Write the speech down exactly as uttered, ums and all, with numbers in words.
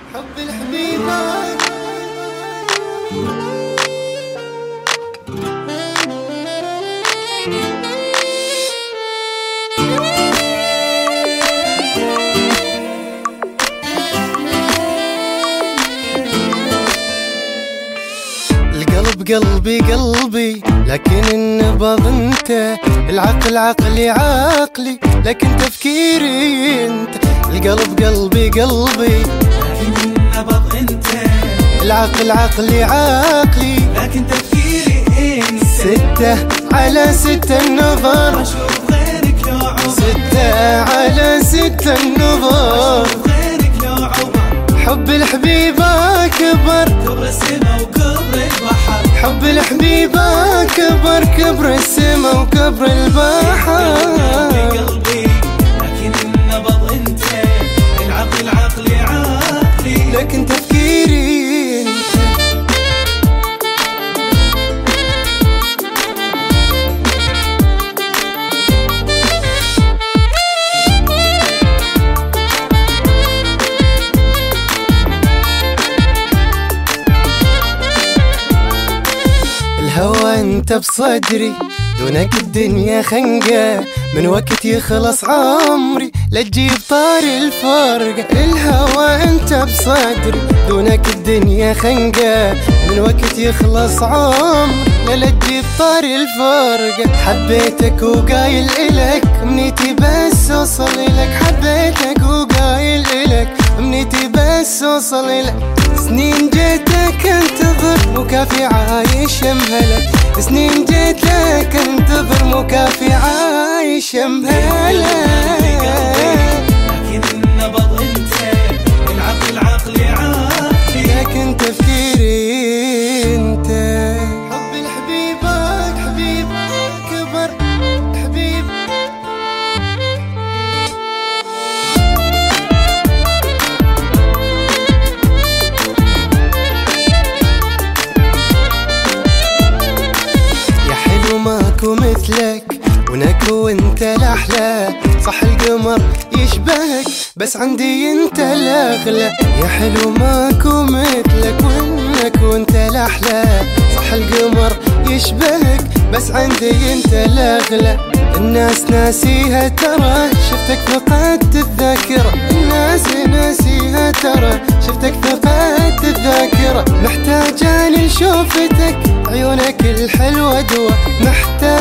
حب الحبيبات القلب قلبي قلبي لكن النبض انت، العقل عقلي عقلي لكن تفكيري انت. القلب قلبي قلبي لكن النبض انت، العقل عقلي عقلي لكن تفكيري انت. ستة على ستة النظر، اشوف غيرك لو عمر. ستة على ستة النظر، اشوف غيرك لو عمر. حب الحبيبة كبر كبر السما وكبر البحر. حب الحبيبة كبر كبر السما وكبر البحر. قلبي قلبي لكن النبض انت، العقل عقلي عقلي لكن تفكيري انت. الهوى انت بصدري، دونك الدنيا خنقة، من وقت يخلص عمري لا تجيب طاري الفرقة. الهوى انت بصدري، دونك الدنيا خنقة، من وقت يخلص عمري لا تجيب طاري الفرقة. حبيتك وقايل الك منيتي بس اوصل الك، حبيتك وقايل الك منيتي بس اوصل الك. سنين جيتك انتظر وكافي عايش مهلك، سنين جيت لك انتظر مكافي عايش مهلك. لكن النبض انت، العقل عقلي عقلي لكن تفكيري انت. حب الحبيبات حبيب كبر حبيب. ماكو مثلك ونكو وانت الاحلى، صح القمر يشبهك بس عندي انت الاغلى. يا حلو ماكو مثلك ونك وانت الاحلى، صح القمر يشبهك بس عندي انت الاغلى. الناس ناسيها ترى شفتك فقدت الذاكرة، الناس ناسيها ترى شفتك فقدت الذاكرة. محتاجة لشوفتك عيونك الحلوة دوا، محتاج